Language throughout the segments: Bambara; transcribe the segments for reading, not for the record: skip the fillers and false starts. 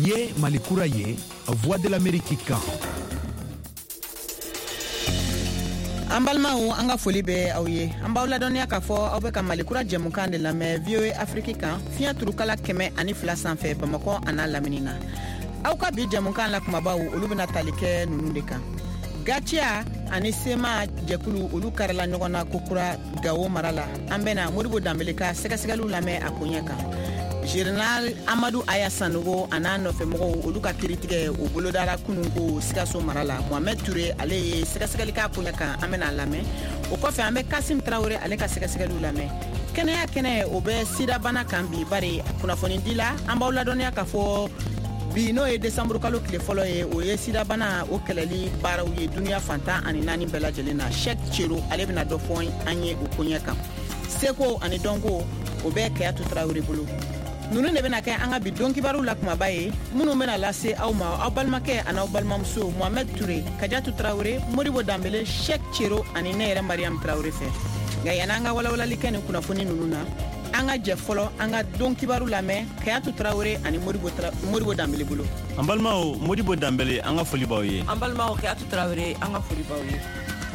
Niye Malikura ye, Voix de l'Amérique kan. An balimaw an ka foli bɛ aw ye an b'aw ladɔnniya k'a fɔ aw bɛ ka malikura jɛmukan de lamɛn VOA Afrique kan fiɲɛ turukala 102 sanfɛ Bamakɔ a n'a lamini na aw ka bi jɛmukan la kumabaw olu bɛna tali kɛ ninnu de kan Gatia ani Sema jɛkulu olu karila ɲɔgɔn na kokura Gawo mara la an bɛna Modibo Dambele ka sɛgɛsɛgɛliw lamɛn a koɲɛ kan Général Amadou Aya Sanogo a n'a nɔfɛmɔgɔw olu ka kiritigɛ o bolodala kunun ko Sikaso mara la Mohamed Touré ale ye sɛgɛsɛgɛli k'a koɲɛ kan an bɛna lamɛn o kɔfɛ an bɛ Kasim Traoré ale ka sɛgɛsɛgɛliw lamɛn kɛnɛya kɛnɛ o bɛ sidabana kan bi bari kunnafoni dila an b'aw ladɔnniya k'a fɔ bi n'o ye décembre kalo tile fɔlɔ ye o ye sidabana o kɛlɛli baaraw ye duniya fantan ani naani bɛɛ lajɛlen na Cheikh Thierno ale bɛna dɔ fɔ an ye o koɲɛ kan seko ani dɔnko o bɛ Kayatu Traoré bolo nunu de bɛna kɛ an ka bi don kibaru la kumaba ye minnu bɛna lase aw ma aw balimakɛ ani aw balimamuso Mohamed Touré Kadiatu Traoré Modibo Dambele Cheikh Thierno ani ne yɛrɛ Mariam Traoré fɛ nka yanni an ka walawalali kɛ nin kunnafoni ninnu na an ka jɛ fɔlɔ an ka don kibaru lamɛn Kayatu Traoré ani Modibo Dambele bolo an balimaw Modibo Dambele an ka foli b'aw ye an balimaw Kayatu Traoré an ka foli b'aw ye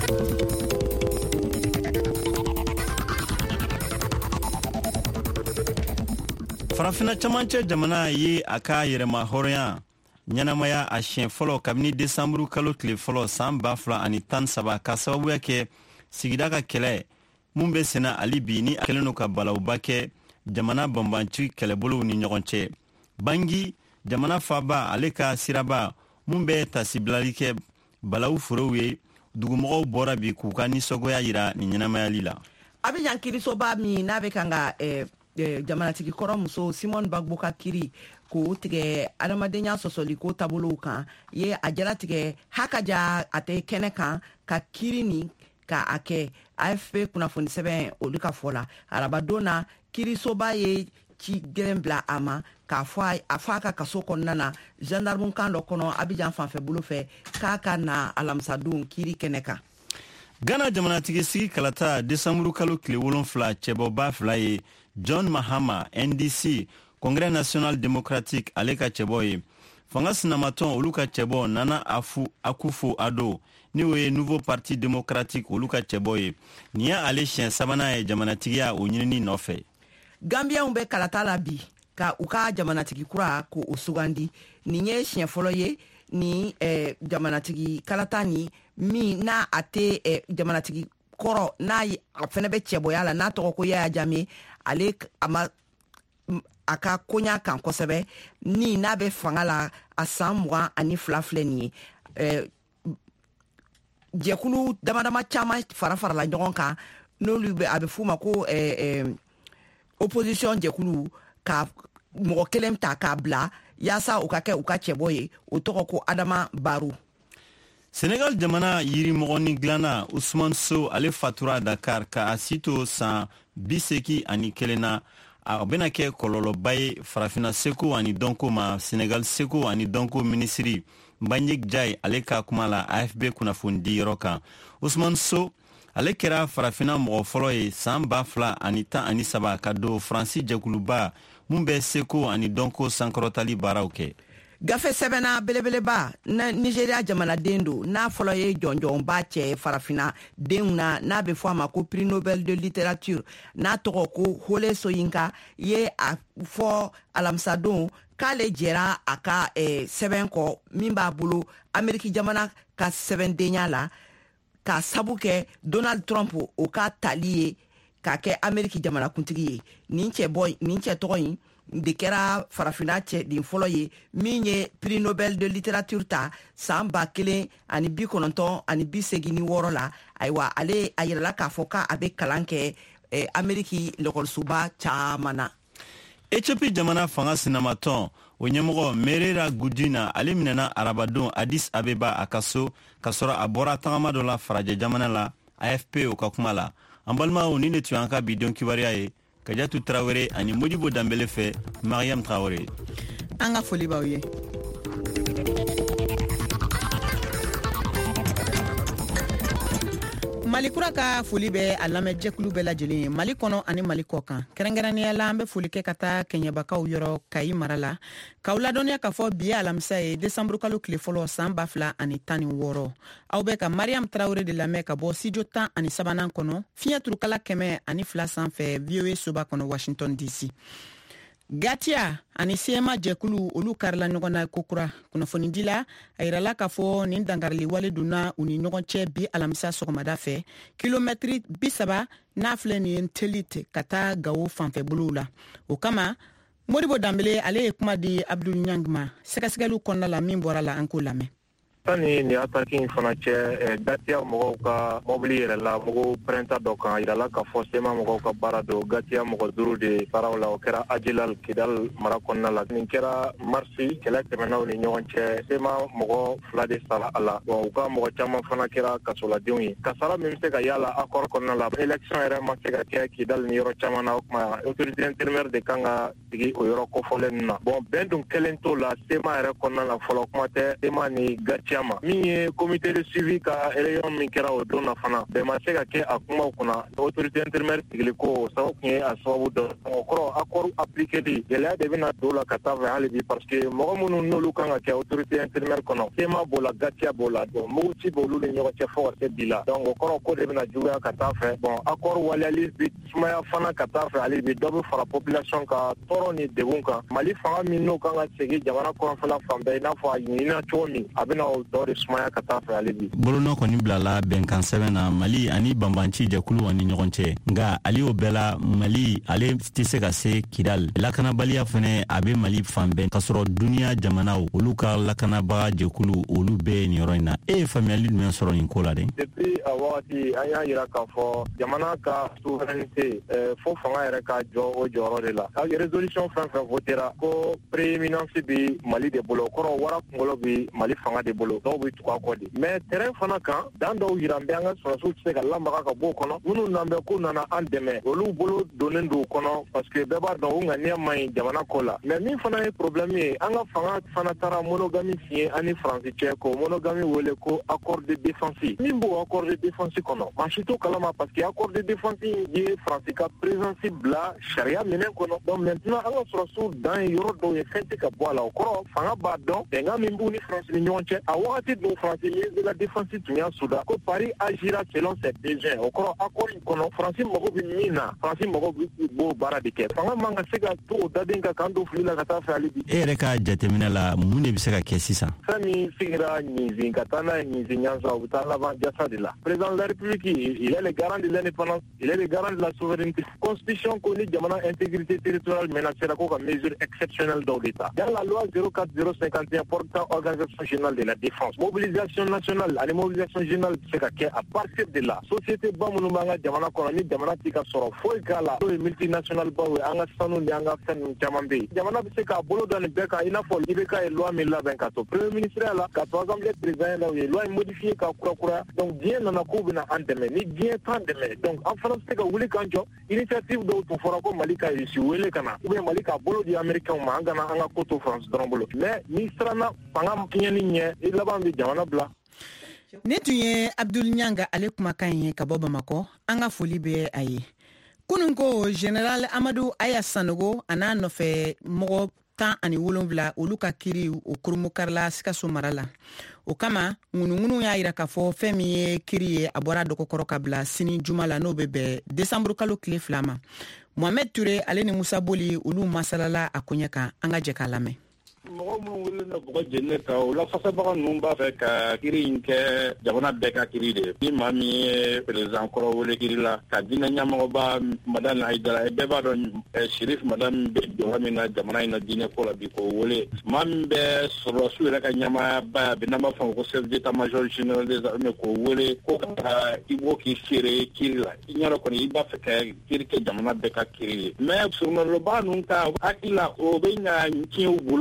Farafina camancɛ jamana ye a ka yɛrɛma hɔrɔnya ɲɛnamaya a siɲɛ fɔlɔ kabini décembre kalo tile fɔlɔ san 2013 ka sababuya kɛ sigida ka kɛlɛ mun bɛ senna ali bi ni a kɛlen ka balawba kɛ jamana banbanci kɛlɛbolow ni ɲɔgɔn cɛ Bangi jamana faba ale ka siraba mun bɛ tasibilali kɛ balawu forow ye dugumɔgɔw bɔra bi k'u ka nisɔgoya yira ni ɲɛnamayali la Abidjan kirisoba min n'a bɛ kan ka jamanatigi kɔrɔ muso Simone Bagbo ka kiri k'o tigɛ adamadenya sɔsɔli ko taabolow kan ye a jalatigɛ hakaja a tɛ kɛnɛ kan ka kiri ni ka a kɛ AFP kunnafoni sɛbɛn olu ka fɔ la arabadon na kirisoba ye ci gɛlɛn bila a ma k'a fɔ a ka kaso kɔnɔna na gendarme kan dɔ kɔnɔ Abidjan fanfɛ bolo fɛ k'a ka na alamisadon kiri kɛnɛ kan Ghana jamanatigi sigi kalata décembre kalo tile 7 cɛbɔba 2 ye John Mahama NDC Congrès National Démocratique ale ka cɛbɔ ye fanga sinamatɔn olu ka cɛbɔ Nana Akufo-Addo ni o ye Nouveau Parti Démocratique olu ka cɛbɔ ye ni ya ale siɲɛ sabanan ye jamanatigiya o ɲinini nɔfɛ Gambienw bɛ kalata la bi ka u ka jamanatigi kura ko o sugandi nin ye siɲɛ fɔlɔ ye ni jamanatigi kalata ni min n'a a tɛ jamanatigi kɔrɔ n'a a fɛnɛ bɛ cɛbɔya la n'a tɔgɔ ko Yaya Jammeh ale a ka koɲa kan kosɛbɛ ni n'a bɛ fanga la a san 22 filɛ nin ye jɛkulu damadama caman fara-farala ɲɔgɔn kan n'olu a bɛ f'u ma ko opposition jɛkulu ka mɔgɔ kelen ta k'a bila yaasa u ka kɛ u ka cɛbɔ ye o tɔgɔ ko Adama Barrow Senegal jamana yirimɔgɔni dilanna Ousmane Sow ale fatura Dakar ka a sito san 81 na a bɛna kɛ kɔlɔlɔba ye farafina seko ani dɔnko ma Senegal seko ani dɔnko minisiri Mbagnick Ndiaye ale ka kuma la AFP kunnafoni di yɔrɔ kan Ousmane Sow ale kɛra farafina mɔgɔ fɔlɔ ye san 2013 ka don Faransi jɛkuluba mun bɛ seko ani dɔnko sankɔrɔtali baaraw kɛ gafe sɛbɛnna belebeleba na Nigeria jamanaden do n'a fɔlɔ ye jɔnjɔnba cɛ farafina denw na n'a bɛ fɔ a ma ko prix Nobel de littérature n'a tɔgɔ ko Wole Soyinka ye a fɔ alamisadon k'ale jɛra a ka sɛbɛn kɔ min b'a bolo Ameriki jamana ka sɛbɛndenya la ka sabu kɛ Donald Trump o ka tali ye k'a kɛ Ameriki jamanakuntigi ye nin cɛ tɔgɔ in de kɛra farafina cɛden fɔlɔ ye min ye prix Nobel de littérature ta san 1986 la ayiwa ale a yirala k'a fɔ k'a bɛ kalan kɛ Ameriki lɔkɔlisoba caman na Ethiopie jamana fanga sinamatɔn o ɲɛmɔgɔ Merera Gudina ale minɛna arabadon Addis Abeba a ka so ka sɔrɔ a bɔra tagama dɔ la farajɛ jamana la AFP o ka kuma la an balimaw ni de tun y'an ka bi don kibaruya ye Kadiatu Traoré ani Modibo Dambele fɛ Mariam Traoré an ka foli b'aw ye Malikura ka foli bɛ a lamɛn jɛkulu bɛɛ lajɛlen ye Mali kɔnɔ ani Mali kɔkan. Kɛrɛnkɛrɛnnenya la an bɛ foli kɛ ka taa Kɛɲɛbakaw yɔrɔ Kayi mara la. K'aw ladɔnniya k'a fɔ bi ye alamisa ye décembre kalo tile fɔlɔ san 2016. Aw bɛ ka Mariam Traoré de lamɛn ka bɔ studio 13 kɔnɔ fiɲɛ turukala 102 sanfɛ VOA soba kɔnɔ Washington DC. Gatia ani CMA jɛkulu olu karila ɲɔgɔn na kokura kunnafoni dila a yirala k'a fɔ nin dangarili wale donna u ni ɲɔgɔn cɛ bi alamisa sɔgɔmada fɛ kilomɛtiri 30 n'a filɛ nin ye Telit ka taa Gawo fanfɛ bolow la. O kama Modibo Dambele ale ye kuma di Abdul Nyang ma sɛgɛsɛgɛliw kɔnɔna la min bɔra la an ko lamɛn. Tani ni ataki in fana cɛ Gatia mɔgɔw ka mobili yɛrɛ la mɔgɔw pɛrɛnta dɔ kan yirala ka fɔ sema mɔgɔw ka baara do Gatia mɔgɔ 5 de baaraw la o kɛra Ajilal Kidal mara kɔnɔna la nin kɛra marsi kɛlɛ tɛmɛnaw ni ɲɔgɔn cɛ sema mɔgɔ 2 de sara a la u ka mɔgɔ caman fana kɛra kasoladenw ye kasara min bɛ se ka yala accord kɔnɔna la élection yɛrɛ ma se ka kɛ Kidal ni yɔrɔ caman na o kuma autorité intérimaire de kan ka sigi o yɔrɔ kofɔlen ninnu na bon bɛn dun kɛlen t'o la sema yɛrɛ kɔnɔna la fɔlɔ kuma tɛ sema ni Gatia min ye comité de suivi ka élection min kɛra o don na fana bɛɛ ma se ka kɛ a kumaw kunna autorité intérimaire sigili ko sababu kun ye a sababu dɔ o kɔrɔ accord appliqué di gɛlɛya de bɛna don la ka taa fɛ hali bi parce que mɔgɔ minnu n'olu kan ka kɛ autorité intérimaire kɔnɔ sema b'o la Gatia b'o la donc Muguci b'olu ni ɲɔgɔn cɛ fɔ ka se bi la donc o kɔrɔ ko de bɛna juguya ka taa fɛ bon accord waliyali bi sumaya fana ka taa fɛ hali bi dɔ bɛ fara population ka tɔɔrɔ ni degun kan Mali fanga min n'o kan ka segin jamana kɔnɔfɛla fan bɛɛ i n'a fɔ a ɲinina cogo min a bɛna o dɔ de sumaya ka taa fɛ ale bi bolonɔ kɔni bilala bɛnkan sɛbɛn na Mali ani banbanci jɛkulu ani ɲɔgɔn cɛ nka ale y'o bɛɛ la Mali ale tɛ se ka se Kidal lakanabaliya fana a bɛ Mali fan bɛɛ ka sɔrɔ duniya jamanaw olu ka lakanabaga jɛkulu olu bɛɛ nin yɔrɔ in na e ye faamuyali jumɛn sɔrɔ nin ko la dɛ depuis a wagati an y'a yira k'a fɔ jamana ka souveraineté fo fanga yɛrɛ ka jɔ o jɔyɔrɔ de la résolution fɛn fɛn votera ko prééminence bi Mali de bolo kɔrɔ wara kunkolo bi Mali fanga de bolo dɔw bɛ tugu a kɔ de mais terrain fana kan dan dɔw yira an bɛ an ka sɔrɔsiw tɛ se ka lamaga ka bɔ o kɔnɔ minnu n'an bɛ k'u nana an dɛmɛ olu bolo donnen don o kɔnɔ parce que bɛɛ b'a dɔn o ŋaniya man ɲi jamana ko la mais min fana ye problème ye an ka fanga fana taara monogamie signé an ni Faransi cɛ ko monogamie wele ko accord de défense min b'o accord de défense kɔnɔ maa si t'o kalama parce que accord de défense ye Faransi ka présence bila sariya minɛn kɔnɔ donc maintenant an ka sɔrɔsiw dan ye yɔrɔ dɔw ye fɛn tɛ ka bɔ a la o kɔrɔ fanga b'a dɔn bɛnkan min b'u ni Faransi ni ɲɔgɔn cɛ a wagati dɔw Faransi ministre de la défense tun y'a suda ko Paris agira selon ses besoins o kɔrɔ accord in kɔnɔ Faransi mago bɛ min na Faransi mago b'o baara de kɛ fanga man ka se ka to o daden kan k'an don fili la ka taa fɛ hali bi e yɛrɛ ka jateminɛ la mun de bɛ se ka kɛ sisan fɛn min sigira ɲinzin ka taa n'a ye ɲinzin ɲansa u bɛ taa laban jasa de la président de la république il est le garant de l'indépendance il est le garant de la souveraineté constitution ko ni jamana intégrité territoriale menacera ko ka mesure exceptionnelle dɔw de ta dans la loi 04051 portant organisation générale de la défense mobilisation nationale ani mobilisation générale bɛ se ka kɛ à partir de la société ba minnu b'an ka jamana kɔnɔ ni jamana tɛ ka sɔrɔ foyi k'a la n'o ye multinational baw ye an ka sanu ni an ka fɛn ninnu caman bɛ yen jamana bɛ se k'a bolo da nin bɛɛ kan i n'a fɔ IBK ye loi min labɛn ka to premier ministre la ka to assemblée président la u ye loi in modifié ka kurakuraya donc diɲɛ nana k'u bɛna an dɛmɛ ni diɲɛ t'an dɛmɛ donc an fana bɛ se ka wuli k'an jɔ initiative dɔw tun fɔra ko Mali ka Russie wele ka na ou bien Mali k'a bolo di américain ma an kana an ka ko to France dɔrɔn bolo mais n'i siranna fanga tiɲɛni ɲɛ i laban bɛ jamana bila. Ne tun ye Abdul Nyanga ale kumakan ye ka bɔ Bamakɔ an ka foli bɛ a ye kunun ko General Amadu Aya Sanogo a n'a nɔfɛ mɔgɔ 17 olu ka kiri o kurumukarila Sikaso mara la o kama ŋunuŋunu y'a yira k'a fɔ fɛn min ye kiri ye a bɔra dɔgɔkɔrɔ ka bila sini juma la n'o bɛ bɛn décembre kalo tile 2 ma Mohamed Ture ale ni Musa Boli olu masalala a koɲɛ kan an ka jɛ k'a lamɛn mɔgɔ minnu wele na bɔgɔ jɛnɛ kan o lafasabaga ninnu b'a fɛ ka kiri in kɛ jamana bɛɛ ka kiri de ni maa min ye président kɔrɔ wele kiri la ka diinɛ ɲɛmɔgɔba madame Haidara bɛɛ b'a dɔn Shérif madame bɛ jɔyɔrɔ min na jamana in na diinɛ ko la bi k'o wele maa min bɛ sɔrɔdasiw yɛrɛ ka ɲɛmaayaba a bɛ n'an b'a fɔ ko chef d'état major général des armées k'o wele ko ka taa i b'o k'i seere kiri la i ɲɛ dɔ kɔni i b'a fɛ ka kiri kɛ jamana bɛɛ ka kiri ye mais surunalɔbaga ninnu ka hakili la o bɛ ɲa tiɲɛw bolo o yɛrɛ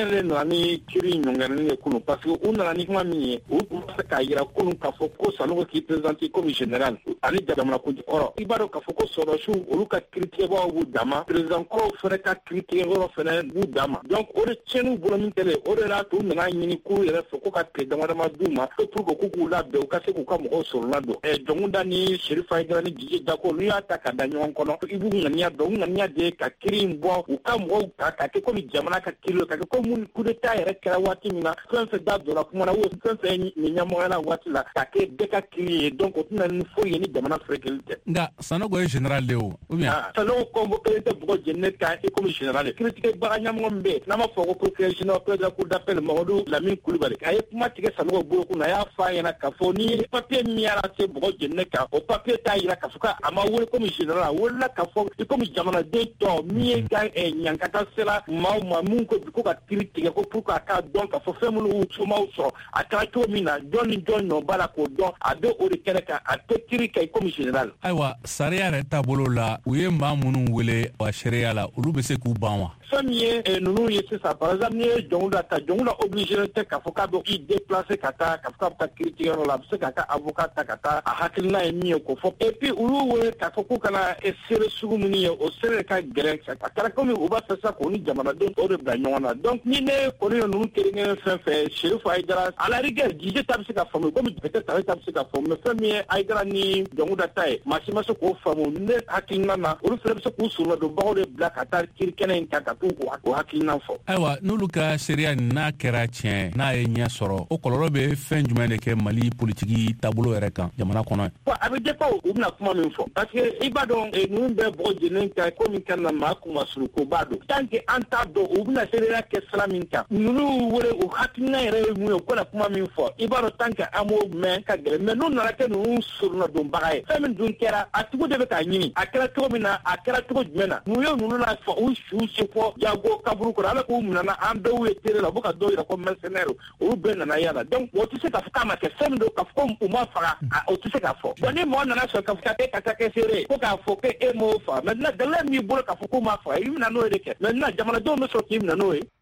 le nani kiri nyongani kunu parce que on nani kuma mi o se ka yira kunu ka fo ko salo ki présenter comme général ani jamana ko oro ibaro ka fo ko soro shu olu ka critiquer ba wu dama président ko fere ka critiquer oro fere wu dama donc o de chenu bolo min tele o de la to nana nyini ku yere fo ko ka ke dama duma pour ko ku la be o ka se ko ka mo soro la do e jonguda ni sherifa igara ni jiji dako ni ata ka danyon kono ibu ngania do ngania de ka kiri mbo o ka mo ka ke ko mi jamana ka kilo ka ko mun coup d'état yere kera wati mina France da do la kuma na wo France ni nyamo la wati la ka ke de ka kiri donc o tuna ni fo yeni jamana fréqualité nga sanogo général leo ou bien salon ko te bo jenne ka e comme général critique ba nyamo mbe na ma fo ko procréation ko da cour d'appel Mamadou Lamine Coulibaly ay kuma tike sanogo bo ko na ya fa yana ka fo ni papier mi ara se bo jenne ka o papier ta ira ka fuka ama wo comme général wala ka fo comme jamana de to mi ga e nyankata sela ma mun ko ka critique ko pour ka donc fo femu lu chuma so ata to mina doni no bala ko don ade o de kene ka ate critique comme général aywa sariya re tabolo la uye ma munu wele wa sharia la ulu be se ku banwa famille nous c'est ça par exemple ni jonguda obligé te ka fo ka do i déplacer kata ka fo ka critique la se ka avocat kata a hakilina e mi ko fo et puis ulu we ka fo ko kana e sere sugumuni o sere ka grec ka kala comme o ba ça ko ni jamana don o de banyona donc ni ne ko ni nous keringe fait chef Aïdara à la rigueur dije tabse ka fo comme peut-être tabse ka fo mais famille Aïdara ni jonguda tay masima so ko famo ne hakilina na o fere so ko suru do ba o de black atar kirkenen ka ko hakilina fo aywa nulu ka sharia na kera tien na ye nya soro o koloro be fen juma ne ke Mali politique tabolo yere kan jamana kono ko abije pa o na kuma min fo parce que ibadon e nous be bo jenen ka ko min kan na ma kuma suru ko bado tanke anta do o na sharia ke salamin ka nulu wore o hakilina yere mu ko na kuma min fo ibado tanke amo men ka gele men non na ke no suru na do bagaye femin dun kera atugo de be ka nyini akera to mina akera to jmena nu yo nulu na fo o shu se fo jago kaburu ko ala ko munana ambe we tere la boka do ira ko mercenaire o be na yana donc o tise ka fika ma ke sem do ka fo o ma fara o tise ka fo boni mo na so ka fika ka ta ke sere ko ka fo ke e mo fa maintenant de la mi bolo ka fo ko ma fa yi na no de ke maintenant jamana do no so ki na no e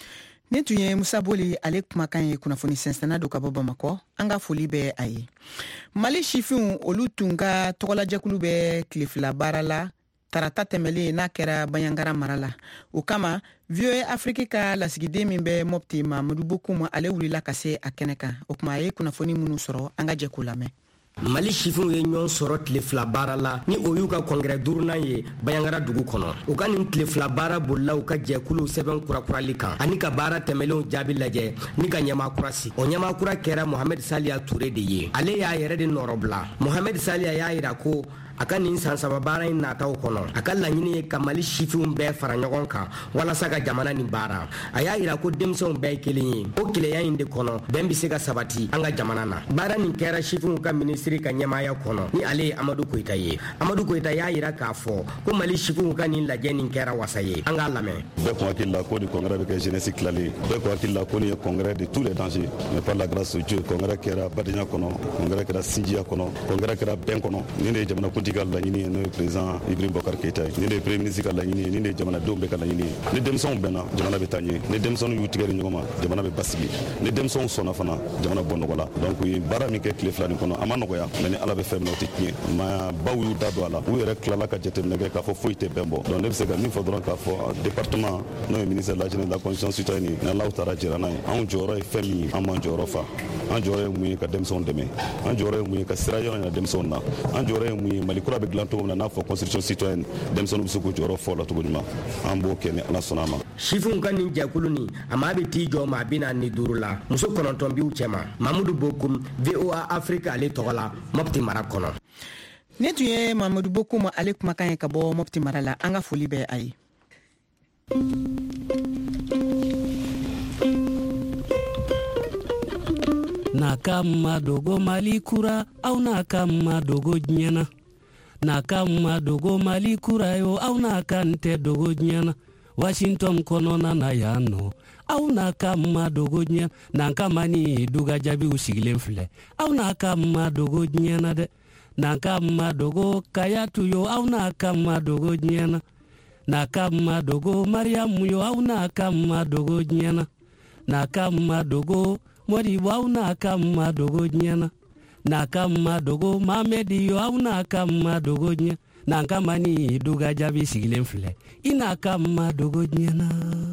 ne tun ye Musa Boli ale kumakan ye kunnafoni sɛnsɛnna do ka bɔ Bamakɔ an ka foli bɛ a ye Mali sifinw olu tun ka tɔgɔlajɛkulu bɛ tilefila baara la tarata tɛmɛlen n'a kɛra Banyangara mara la o kama VOA Afrique ka lasigiden min bɛ Mopti Mamadou Bokoum ale wulila ka se a kɛnɛ kan o kuma a ye kunnafoni minnu sɔrɔ an ka jɛ k'o lamɛn Mali chiffon ye ɲɔgɔn sɔrɔ tile fila baara la ni o y'u ka congrès duurunan ye Banyangara dugu kɔnɔ u ka nin tile fila baara bolila u ka jɛkulu sɛbɛn kurakurali kan ani ka baara tɛmɛlenw jaabi lajɛ ni ka ɲɛmaakura si o ɲɛmaakura kɛra Mohamed Saliya Touré de ye ale y'a yɛrɛ de nɔrɔbila Mohamed Saliya y'a yira ko a ka nin san saba baara in nataw kɔnɔ a ka laɲini ye ka Mali sifinw bɛɛ fara ɲɔgɔn kan walasa ka jamana nin baara a y'a yira ko denmisɛnw bɛɛ ye kelen ye o kelenya in de kɔnɔ bɛn bi se ka sabati an ka jamana na baara nin kɛra sifinw ka ministiri ka ɲɛmaaya kɔnɔ ni ale ye Amadou Koita ye Amadou Koita y'a yira k'a fɔ ko Mali sifinw ka nin lajɛ nin kɛra wasa ye an k'a lamɛn bɛɛ kun hakili la ko ni congrès bɛ kɛ jeunesse tilalen bɛɛ kun hakili la ko ni ye congrès de tous les dangers mais par la grâce de Dieu congrès kɛra badenya kɔnɔ congrès kɛra sinjiya kɔnɔ congrès kɛra bɛn kɔnɔ ni de ye jamana kuntigi ka laɲini ye n'o ye président Ibrahim Boubacar Keita ye ni de ye premier ministre ka laɲini ye ni de ye jamanadenw bɛɛ ka laɲini ye ni denmisɛnw bɛnna jamana bɛ taa ɲɛ ni denmisɛnninw y'u tigɛ di ɲɔgɔn ma jamana bɛ basigi ni denmisɛnw sɔnna fana jamana bɔ nɔgɔ la donc u ye baara min kɛ tile fila nin kɔnɔ a ma nɔgɔya mais ni ala bɛ fɛn min na o tɛ tiɲɛ maa baw y'u da don a la u yɛrɛ tilala ka jateminɛ kɛ k'a fɔ foyi tɛ bɛn bɔ donc ne bɛ se ka min fɔ dɔrɔn k'a fɔ département n'o ye ministère de la jeunesse de la condition citoyenne ni alaw taara jira n'a ye anw jɔyɔrɔ ye fɛn min ye an b'an jɔyɔrɔ fa an jɔyɔrɔ ye mun ye ka denmisɛnw dɛmɛ an jɔyɔrɔ ye mun ye ka sira yɔrɔ yira denmisɛnw na an jɔyɔrɔ ye mun ye Mali kura bɛ dilan cogo min na n'a fɔ constitution citoyenne denmisɛnninw bɛ se k'u jɔyɔrɔ fɔ o la cogo ɲuman an b'o kɛ ni ala sɔnna a ma sifinw ka nin jɛkulu nin a maa bɛ t'i jɔ maa 45 la muso 9 b'u cɛma Mamadou Bokoum VOA Afrique ale tɔgɔ la Mopti mara kɔnɔ ne tun ye Mamadou Bokoum ale kumakan ye ka bɔ Mopti mara la an ka foli bɛ a ye na kama dogo Mali kura au na kama dogo nyana na kama dogo Mali kura yo au na kante dogo nyana Washington kono na yano au na kama dogo nyana na kama ni duga jabi usigilen file au na kama dogo nyana de na kama dogo kayatu yo au na kama dogo nyana na kama dogo Mariam yo au na kama dogo nyana na kama dogo modi wau na kama dogo nyana na kama dogo mamedi wau na kama dogo nyana na kama ni duga jabi sigilen file ina kama dogo nyana.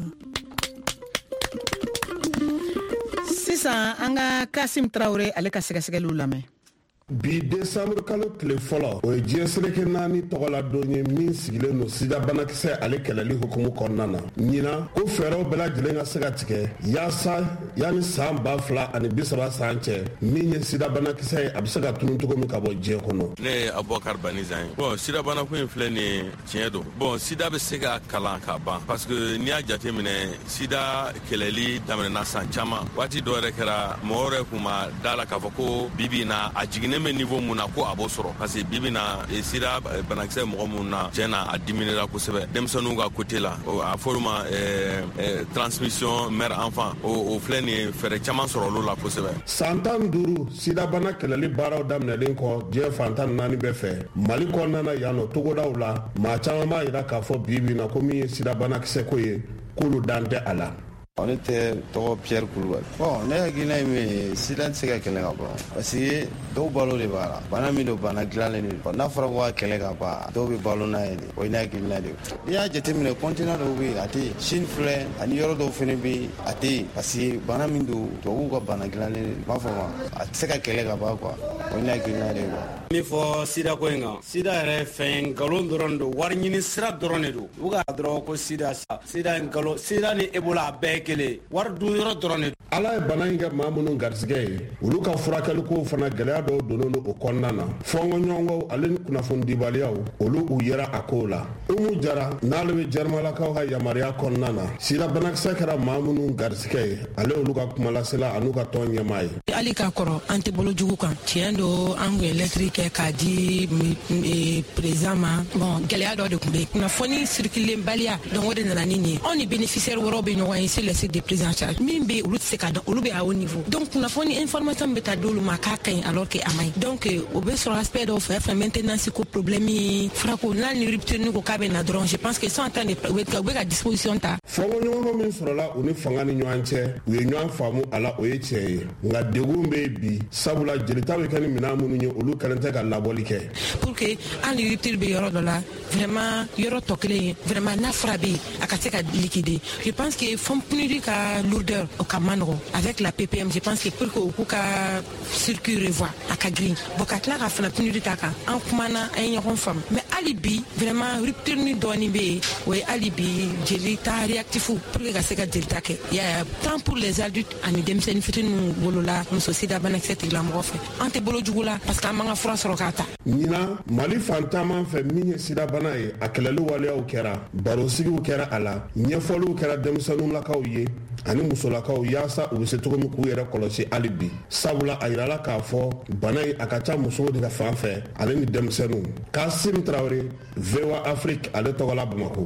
Sisan an ka Kasim Traoré ale ka sɛgɛsɛgɛliw lamɛn. Bi décembre kalo tile fɔlɔ o ye diɲɛ seleke naani tɔgɔla don ye min sigilen no sida banakisɛ ale kɛlɛli hukumu kɔnɔna na. Ɲina ko fɛɛrɛw bɛɛ lajɛlen ka se ka tigɛ yaasa yanni san 2030 san cɛ min ye sida banakisɛ ye a bɛ se ka tunun cogo min ka bɔ diɲɛ kɔnɔ. Ne ye Abubakar Banizan ye. Bon sida banako in filɛ nin ye tiɲɛ don. Bon sida bɛ se ka kalan ka ban parce que n'i y'a jateminɛ sida kɛlɛli daminɛna san caman waati dɔ yɛrɛ kɛra mɔgɔ yɛrɛ kun ma da la k'a fɔ ko bibi na a jiginnen bɛ niveau mun na ko a b'o sɔrɔ parce que bibi na sida banakisɛ mɔgɔ mun na tiɲɛ na a diminuera kosɛbɛ denmisɛnninw ka côté la a fɔra ma transmission mère enfant o filɛ nin ye fɛɛrɛ caman sɔrɔ olu la kosɛbɛ. San 15 sida bana kɛlɛli baaraw daminɛlen kɔ diɲɛ fan 14 bɛɛ fɛ Mali kɔnɔna na yan nɔ togodaw la maa caman b'a jira k'a fɔ bibi na ko min ye sida banakisɛ ko ye k'olu dan tɛ a la. Ne tɛ tɔgɔ Pierre Kulubali. Bon ne hakilina ye min ye sida tɛ se ka kɛlɛ ka ban parce que dɔw balo de b'a la bana min don bana dilanlen de don n'a fɔra ko ka kɛlɛ ka ban dɔw bɛ balo n'a ye de o ye ne hakilina de ye. N'i y'a jateminɛ continent dɔw bɛ yen a tɛ yen Chine filɛ ani yɔrɔ dɔw fana bɛ yen a tɛ yen parce que bana min don tubabuw ka bana dilanlen de don. M'a fɔ ma a tɛ se ka kɛlɛ ka ban quoi o ye ne hakilina de ye. Min fɔ sida ko in kan sida yɛrɛ fɛn nkalon dɔrɔn don wari ɲini sira dɔrɔn de don u ka dɔrɔn ko sida nkalon sida ni Ebola a bɛɛ kelen wari dun yɔrɔ dɔrɔn de. Ala ye bana in kɛ maa minnu garisɛgɛ ye olu ka furakɛli ko fana gɛlɛya dɔw donnen don o kɔnɔna na fɔnkɔɲɔgɔnw ale ni kunnafonidibaliyaw olu u yɛra a kow la. Umu Jara n'ale bɛ jɛrimalakaw ka yamaruya kɔnɔna na sida banakisɛ kɛra maa minnu garisɛgɛ ye ale olu ka kumalasela a n'u ka tɔn ɲɛmaa ye. Hali k'a kɔrɔ an tɛ bolo jugu kan tiɲɛ don an tun ye lɛtiri kɛ k'a di président ma bon gɛlɛya dɔ de tun bɛ yen kunnafoni sirikilenbaliya donc o de nana ni nin ye anw ni bénéficiaire wɛrɛw bɛ ɲɔgɔn ye sur le site de prise en charge min bɛ olu tɛ se ka dɔn olu bɛ à haut niveau donc kunnafoni information bɛ taa d'olu ma k'a ka ɲi alors que a man ɲi donc o bɛ sɔrɔ aspect dɔw fɛ maintenance ko problème ye furako n'a ni rupture ni ko k'a bɛ na dɔrɔn je pense que sont en train de u bɛ ka disposition ta. fɔnkɔɲɔgɔnkɔ min sɔrɔla u ni fanga ni ɲɔgɔn cɛ u ye ɲɔgɔn faamu a la o ye tiɲɛ ye nka degun bɛ yen bi sabula jelita bɛ kɛ ni minɛn minnu ye olu kɛlen tɛ ka labɔli kɛ. pour que hali rupture bɛ yɔrɔ dɔ la vraiment yɔrɔ tɔ kelen ye vraiment n'a fura bɛ yen a ka se ka liquider je pense que fond PNUD ka lourdeur o ka man nɔgɔ avec la PPM je pense que pour que u k'u ka circuit revoir a ka girin bon ka tila ka fana PNUD ta kan an kumana an ye ɲɔgɔn faamu mais hali bi vraiment rupture ni dɔɔni bɛ yen o ye hali bi jelita réactif pour que ka se ka jelita kɛ y'a tant pour les adultes ani denmisɛnnin fitinin wolola muso sida banakisɛ tigilamɔgɔ fɛ an tɛ bolo jugu la parce que an man ka fura sɔrɔ k'a ta. ɲinan Mali fan caman fɛ min ye sida bana ye a kɛlɛli waleyaw kɛra barosigiw kɛra a la ɲɛfɔliw kɛra denmisɛnninlakaw ye ani musolakaw yaasa u bɛ se cogo min k'u yɛrɛ kɔlɔsi hali bi sabula a yirala k'a fɔ bana ye a ka ca musow de ka fan fɛ ale ni denmisɛnninw. Kasim Traoré VOA Afrique ale tɔgɔla Bamako.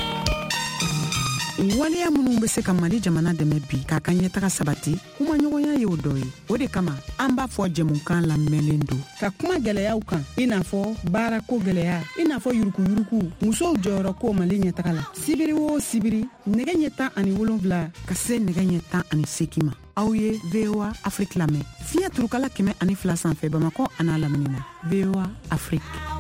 waleya minnu bɛ se ka Mali jamana dɛmɛ bi k'a ka ɲɛtaga sabati kuma ɲɔgɔnya ye o dɔ ye o de kama an b'a fɔ jɛmukan lamɛnlen don ka kuma gɛlɛyaw kan i n'a fɔ baarako gɛlɛya i n'a fɔ yurukuyuruku musow jɔyɔrɔ ko Mali ɲɛtaga la sibiri o sibiri nɛgɛ ɲɛ 17 ka se nɛgɛ ɲɛ 18 ma aw ye VOA Afrique lamɛn fiɲɛ turukala 102 sanfɛ Bamako a n'a lamini na VOA Afrique.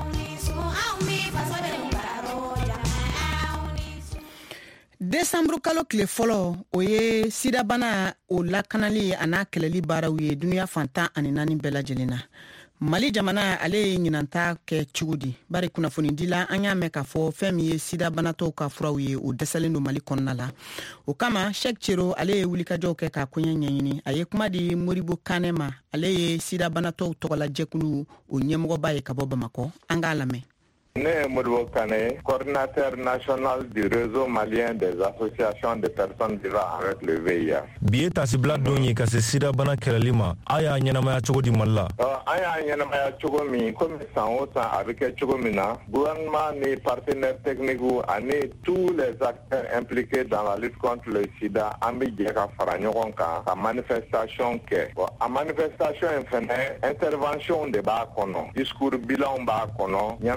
Décembre kalo tile fɔlɔ o ye sida bana o lakanali a n'a kɛlɛli baaraw ye duniya fan 14 bɛɛ lajɛlen na. Mali jamana ale ye ɲinanta kɛ cogo di bari kunnafonidila an y'a mɛn k'a fɔ fɛn min ye sida banatɔw ka furaw ye o dɛsɛlen don Mali kɔnɔna la o kama Cheikh Thierno ale ye wulikajɔw kɛ k'a koɲɛ ɲɛɲini a ye kuma di Moribo Kane ma ale ye sida banatɔw tɔgɔla jɛkulu o ɲɛmɔgɔba ye ka bɔ Bamakɔ an k'a lamɛn. Ne suis Modibo Kane, coordinateur national du réseau malien des associations de personnes vivant avec le VIH. Bi ye tasibila don ye ka se sida bana kɛlɛli ma a y'a ɲɛnamaya cogo di Mali la? An y'a ɲɛnamaya cogo min komi san o san a bɛ kɛ cogo min na gouvernement ni partenaires techniques ani tous les acteurs impliqués dans la lutte contre le sida an bɛ jɛ ka fara ɲɔgɔn kan ka manifestation kɛ. A manifestation in fɛnɛ intervention de b'a kɔnɔ discours bilanw b'a kɔnɔ ɲɛnajɛw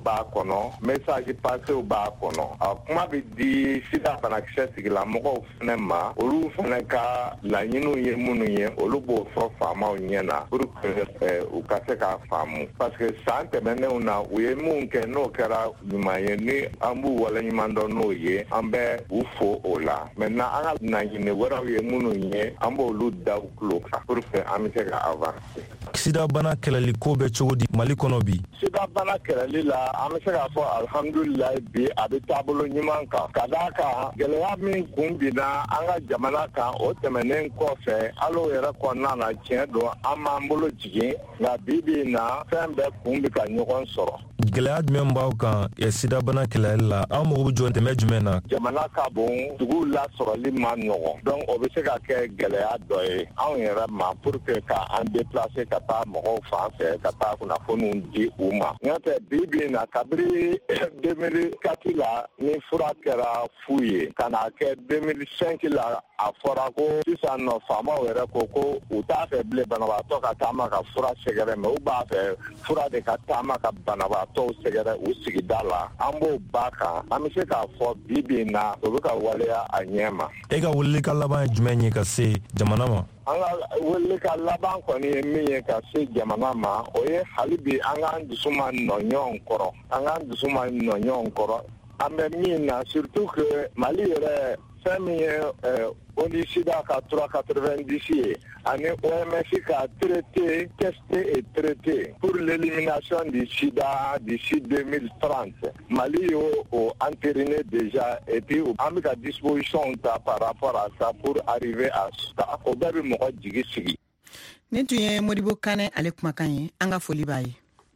b'a kɔnɔ message passer b'a kɔnɔ a kuma bɛ di sida banakisɛ tigilamɔgɔw fana ma olu fana ka laɲiniw ye minnu ye olu b'o fɔ faamaw ɲɛna pour que u ka se k'a faamu parce que san tɛmɛnenw na u ye mun kɛ n'o kɛra ɲuman ye ni an b'u waleɲuman dɔn n'o ye an bɛ u fo o la maintenant an ka laɲini wɛrɛw ye minnu ye an b'olu da u tulo kan pour que an bɛ se ka avancer. sida bana kɛlɛli ko bɛ cogo di Mali kɔnɔ bi? sida bana kɛlɛli la an bɛ se k'a fɔ alhamdulilayi bi a bɛ taabolo ɲuman kan ka d'a kan gɛlɛya min kun binna an ka jamana kan o tɛmɛnen kɔfɛ hali o yɛrɛ kɔnɔna na tiɲɛ don an m'an bolo jigin nka bi bi in na fɛn bɛɛ kun bɛ ka ɲɔgɔn sɔrɔ. gɛlɛya jumɛn b'aw kan sida bana kɛlɛli la aw mago bɛ jɔ tɛmɛ jumɛn na? jamana ka bon duguw lasɔrɔli ma nɔgɔn donc o bɛ se ka kɛ gɛlɛya dɔ ye anw yɛrɛ ma pour que ka an déplacer ka taa mɔgɔw fan fɛ ka taa kunnafoniw di u ma n'o tɛ bi bi in na kabiri 2004 la ni fura kɛra fu ye ka na kɛ 2005 la a fɔra ko sisan nɔ faamaw yɛrɛ ko u t'a fɛ bilen banabaatɔ ka taama ka fura sɛgɛrɛ mɛ u b'a fɛ fura de ka taama ka banabaatɔw sɛgɛrɛ u sigida la an b'o ba kan an bɛ se k'a fɔ bi bi in na o bɛ ka waleya a ɲɛ ma. e ka weleli ka laban ye jumɛn ye ka se jamana ma? an ka weleli ka laban kɔni ye min ye ka se jamana ma o ye hali bi an k'an dusu ma nɔ ɲɔgɔn kɔrɔ an k'an dusu ma nɔ ɲɔgɔn kɔrɔ an bɛ min na surtout que Mali yɛrɛ fɛn min ye ONU-SIDA ka 390 ye ani OMS ka traiter, tester et traiter pour l'élimination du sida d'ici 2030. Mali y'o entériné déjà et puis an bɛ ka disposition ta par rapport à ça pour arriver à ça. O bɛɛ bɛ mɔgɔ jigi sigi. Nin tun ye Modibo Kane ale kumakan ye an ka foli b'a ye.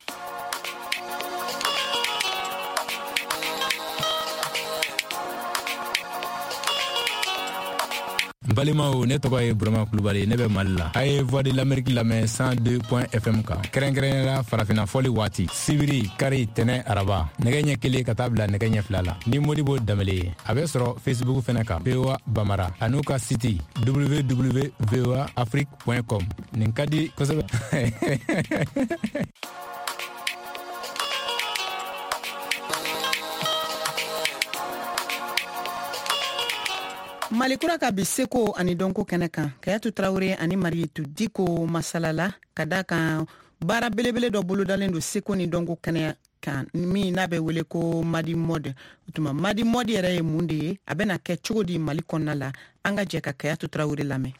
balimaw ne tɔgɔ ye Burama Kulubali ne bɛ Mali la a ye Voix de l'Amérique lamɛn 102.fm kan kɛrɛnkɛrɛnnenya farafina fɔli waati sibiri kari tɛnɛ araba nɛgɛ ɲɛ 1 ka taa bila nɛgɛ ɲɛ 2 la ni Modibo Danbele a bɛ sɔrɔ Facebook fɛnɛ kan VOA Bamara an'u ka site www.voaafrique.com nin ka di kosɛbɛ. Malikura ka bi seko ani donko kɛnɛ kan Kayatu Traore ani Marietou Diko masalala ka da kan baara belebele dɔ bolodalen do seko ni donko kɛnɛ kan min n'a bɛ wele ko Madi Mode. Tuma Madi Mode yɛrɛ ye mun de ye a bɛna kɛ cogo di Mali kɔnɔna la an ka jɛ ka Kayatu Traore lamɛn.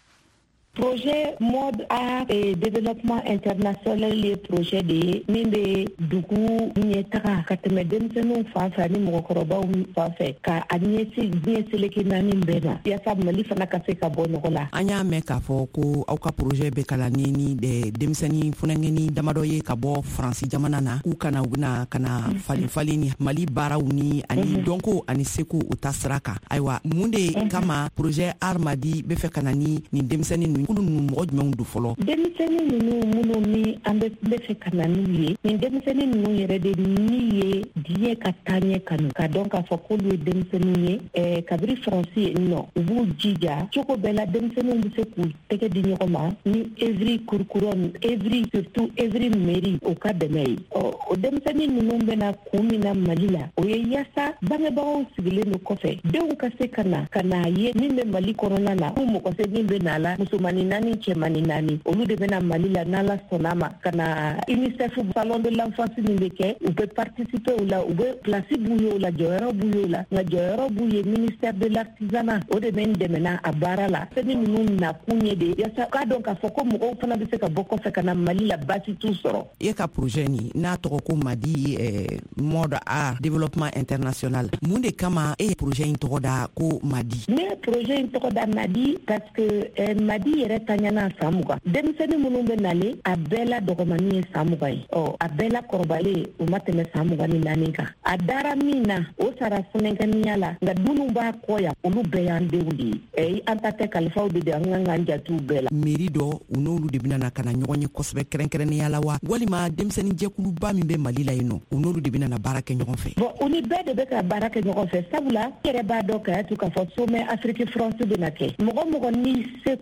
Projet Mode Art et Développement International le projet de min bɛ dugu ɲɛtaga ka tɛmɛ denmisɛnninw fan fɛ ani mɔgɔkɔrɔbaw fan fɛ ka a ɲɛ seleke naani bɛɛ ma yaasa Mali fana ka se ka bɔ nɔgɔ la. An y'a mɛn k'a fɔ ko aw ka projet bɛ kalanni ni denmisɛnnin funɛngɛni damadɔ ye ka bɔ Faransi jamana na k'u kana u bɛna kana falen ni Mali baaraw ni ani dɔnko ani seko u ta sira kan. Ayiwa mun de kama projet Art Madi bɛ fɛ ka na ni denmisɛnnin kulu ninnu mɔgɔ jumɛnw do fɔlɔ? Denmisɛnnin ninnu minnu ni an bɛ fɛ ka na n'u ye nin denmisɛnnin ninnu yɛrɛ de ni ye diɲɛ ka taaɲɛ kanu ka dɔn k'a fɔ k'olu ye denmisɛnninw ye kabiri Faransi yen nɔ u b'u jija cogo bɛɛ la denmisɛnninw bɛ se k'u tɛgɛ di ɲɔgɔn ma ni Evry Kurkuron surtout Evry mairie o ka dɛmɛ ye o denmisɛnnin ninnu bɛna kun min na Mali la o ye yaasa bangebagaw sigilen do kɔfɛ denw ka se ka na ye min bɛ Mali kɔnɔna na u mɔgɔ se min bɛ na la musomannin naani cɛmanni naani olu de bɛna Mali la n'Ala sɔnna ma ka na UNICEF salon de l'enfance min bɛ kɛ u bɛ participer o la u bɛ place b'u ye o la jɔyɔrɔ b'u ye o la nka jɔyɔrɔ b'u ye ministère de l'artisanat o de bɛ n dɛmɛna a baara la sɛbɛn ninnu nakun ye de yaasa k'a dɔn k'a fɔ ko mɔgɔw fana bɛ se ka bɔ kɔfɛ ka na Mali la baasi t'u sɔrɔ. E ka projet nin n'a tɔgɔ ko Madi Mode Art Développement International mun de kama e ye projet in tɔgɔ da ko Madi? Ne ye projet in tɔgɔ da Madi parce que Madi yɛrɛ taɲana san 20 denmisɛnnin minnu bɛ nale a bɛɛ la dɔgɔmani ye san 20 ye a bɛɛ la kɔrɔbalen o ma tɛmɛ san 24 kan a dara min na o sara funɛnkɛniya la nka minnu b'a kɔ yan olu bɛɛ y'an denw de ye an ta tɛ kalifaw de an kan k'an jatiw bɛɛ la. Mairie dɔ u n'olu de bɛna ka na ɲɔgɔn ye kosɛbɛ kɛrɛnkɛrɛnnenya la wa walima denmisɛnnin jɛkuluba min bɛ Mali la yen nɔ u n'olu de bɛna na baara kɛ ɲɔgɔn fɛ? Bon u ni bɛɛ de bɛ ka baara kɛ ɲɔgɔn fɛ sabula yɛrɛ b'a dɔn Kayatu k'a fɔ sommet Afrique France bɛna kɛ mɔgɔ ni seko ye ka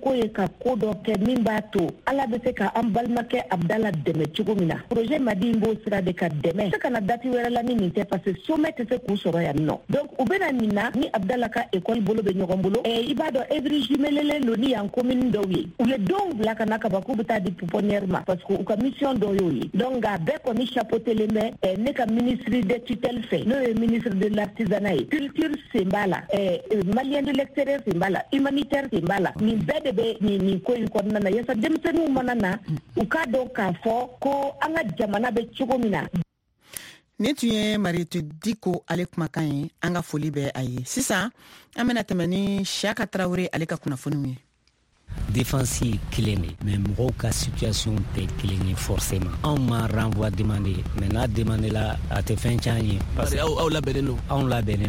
ko dɔ kɛ min b'a to ala bɛ se ka an balimakɛ Abdala dɛmɛ cogo min na projet Madi b'o sira de ka dɛmɛ se kana dati wɛrɛ la ni nin tɛ parce que sommet tɛ se k'u sɔrɔ yan nɔ donc u bɛna nin na ni Abdala ka école bolo bɛ ɲɔgɔn bolo i b'a dɔn Evry jumelelen don ni yan commune dɔw ye u ye denw bila ka na ka ban k'u bɛ taa di pouponnière ma parce que u ka mission dɔw y'o ye donc a bɛɛ kɔni chapeautelen bɛ ne ka ministre de tutelle fɛ n'o ye ministre de l'artisanat ye culture sen b'a la malien de l'extérieur sen b'a la humanitaire sen b'a la nin bɛɛ de bɛ nin ko in kɔnɔna na yasa denmisɛnninw mana na u k'a dɔn k'a fɔ ko an ka jamana bɛ cogo min na. Ni tun ye Mariétou Dicko ale kumakan ye an ka foli bɛ a ye sisan an bɛna tɛmɛ ni Siaka Traoré ale ka kunnafoniw ye. Défense ye kelen de mais mɔgɔw ka situation tɛ kelen ye forcément anw ma renvoi demandé mais n'a demandé la a tɛ fɛn can ye parce que aw labɛnnen don anw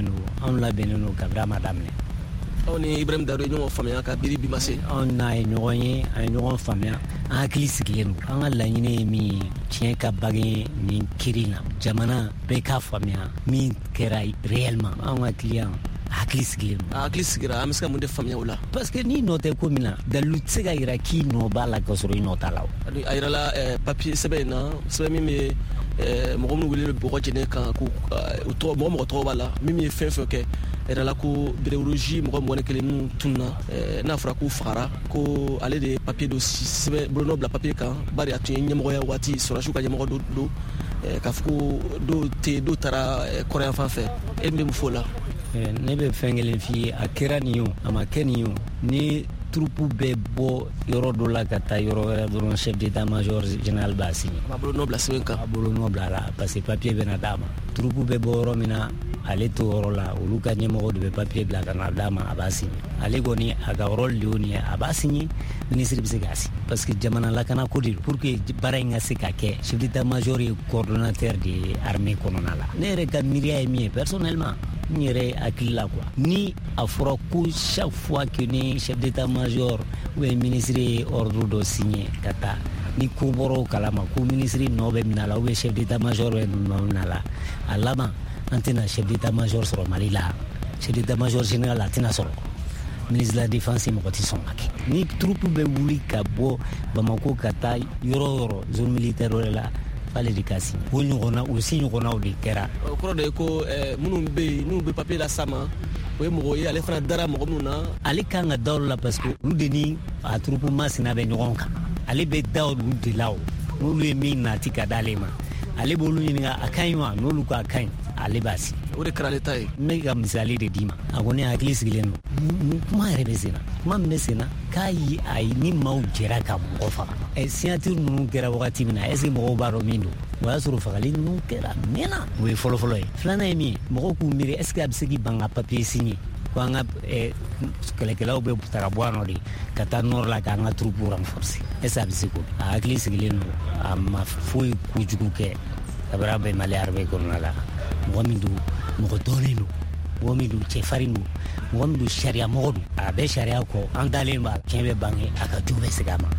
labɛnnen don kabini a ma daminɛ aw ni Ibrahim Daouda ye ɲɔgɔn faamuya ka biri bi ma se anw n'a ye ɲɔgɔn ye an ye ɲɔgɔn faamuya an hakili sigilen don an ka laɲini ye min ye tiɲɛ ka bange nin kiri na jamana bɛɛ ka faamuya min kɛra réellement an ka client hakili sigilen don hakili sigira an bɛ se ka mun de faamuya o la parce que ni nɔ tɛ ko min na dalilu tɛ se ka yira k'i nɔ b'a la k'a sɔrɔ i nɔ t'a la a yirala papier sɛbɛn in na sɛbɛn min bɛ mɔgɔ minnu wele bɔgɔ jɛnɛ kan ko mɔgɔ tɔgɔ b'a la min ye fɛn fɛn kɛ a yirala ko bidéologie mɔgɔ 21 minnu tununa n'a fɔra k'u fagara ko ale de ye papier dɔ sɛbɛn bolonɔ bila papier kan bari a tun ye ɲɛmɔgɔya waati sɔrɔsiw ka ɲɛmɔgɔ dɔ don k'a fɔ ko dɔw taara kɔrɔyan fan fɛ e bɛ mun fɔ o la. Ne bɛ fɛn kelen f'i ye a kɛra nin ye a ma kɛ nin ye ni troupe bɛ bɔ yɔrɔ dɔ la ka taa yɔrɔ wɛrɛ dɔrɔn chef d'état major général b'a signé a bolo nɔ bila sɛbɛn kan a bolo nɔ bila la parce que papier bɛna d'a ma troupe bɛ bɔ yɔrɔ min na ale to yɔrɔ la olu ka ɲɛmɔgɔ de bɛ papier bila ka na d'a ma a b'a signé ale kɔni a ka rôle de y'o nin ye a b'a signé ministre bɛ se k'a signé parce que jamana lakana ko de don pour que baara in ka se ka kɛ chef d'état major ye coordonnateur de ye armée kɔnɔna la ne yɛrɛ ka miiriya ye min ye personnellement n yɛrɛ hakili la quoi ni a fɔra ko chaque fois que ni chef d'état major ou bien ministre ye ordre dɔ signé ka taa ni ko bɔra o kalama ko ministre nɔ bɛ minɛ a la ou bien chef d'état major bɛ nɔ minɛ a la a laban an tɛna chef d'état major sɔrɔ Mali la chef d'état major général a tɛna sɔrɔ ministre de la défense mɔgɔ tɛ sɔn ka kɛ ni troupe bɛ wuli ka bɔ Bamako ka taa yɔrɔ o yɔrɔ zone militaire wɛrɛ la f'ale de ka signé o ɲɔgɔnna o si ɲɔgɔnnaw de kɛra o kɔrɔ de ye ko minnu bɛ yen n'u bɛ papier la s'a ma o ye mɔgɔ ye ale fana dara mɔgɔ minnu na ale kan ka da olu la parce que olu de ni a troupe masina bɛ ɲɔgɔn kan ale bɛ da olu de la o n'olu ye min nati ka d'ale ma ale b'olu ɲininka a ka ɲi wa n'olu ko a ka ɲi ale b'a signé o de kɛra ale ta ye n bɛ ka misali de d'i ma a kɔni hakili sigilen don kuma yɛrɛ bɛ sen na kuma min bɛ sen na k'a ye a ye ni maaw jɛra ka mɔgɔ faga signature ninnu kɛra wagati min na est ce que mɔgɔw b'a dɔn min don o y'a sɔrɔ fagali ninnu kɛra mɛnna o ye fɔlɔfɔlɔ ye filanan ye min ye mɔgɔw k'u miiri est ce que a bɛ se k'i ban ka papier signé ko an ka kɛlɛkɛlaw bɛ ta ka bɔ yan nɔ de ka taa nord la k'an ka troupe renforcer est ce que a bɛ se k'o a hakili sigilen don a ma foyi kojugu kɛ kabini a bɛ Mali armée kɔnɔna la mɔgɔ min don mɔgɔ dɔnnen don mɔgɔ min don cɛfarin don mɔgɔ min don sariya mɔgɔ don a bɛ sariya kɔ an dalen b'a tiɲɛ bɛ bange a ka jo bɛ segin a ma.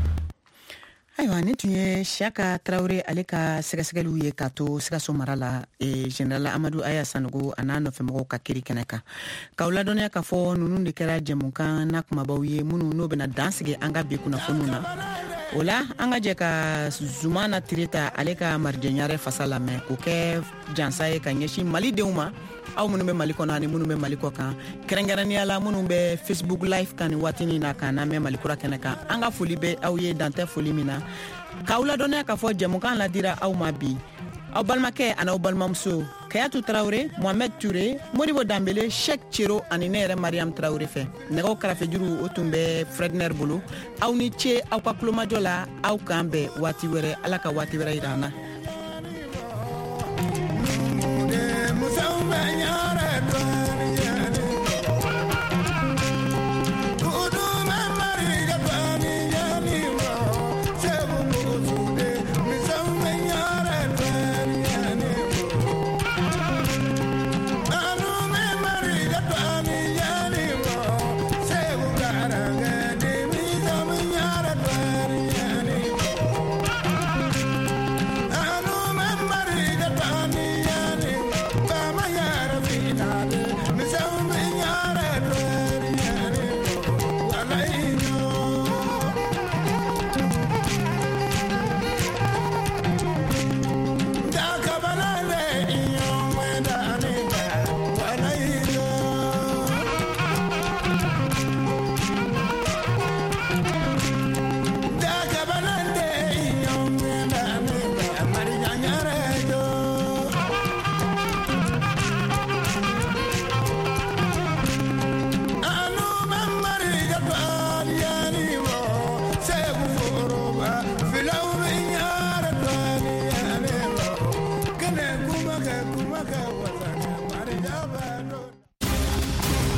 Ayiwa ni tun ye Siaka Traoré ale ka sɛgɛsɛgɛliw ye k'a to Sikaso mara la général Amadou Aya Sanogo a n'a nɔfɛmɔgɔw ka kiri kɛnɛ kan k'aw ladɔnniya k'a fɔ ninnu de kɛra jɛmukan n'a kumabaw ye minnu n'o bɛna dan sigi an ka bi kunnafoniw na o la an ka jɛ ka Zumana Tireta ale ka marijɛɲare fasa lamɛn k'o kɛ jansa ye ka ɲɛsin malidenw ma aw minnu bɛ Mali kɔnɔ ani minnu bɛ Mali kɔ kan kɛrɛnkɛrɛnnenya la minnu bɛ Facebook live kan ni waatinin na k'an lamɛn Mali kura kɛnɛ kan an ka foli bɛ aw ye dantɛ foli min na k'aw ladɔnniya k'a fɔ jɛmukan ladira aw ma bi aw balimakɛ ani aw balimamuso Kayatu Traoré Mohamed Touré Modibo Dambele Cheikh Thierno ani ne yɛrɛ Mariam Traoré fɛ nɛgɛw kɛrɛfɛ juru o tun bɛ Fredner bolo aw ni ce aw ka kulomajɔ la aw k'an bɛn waati wɛrɛ Ala ka waati wɛrɛ yira an na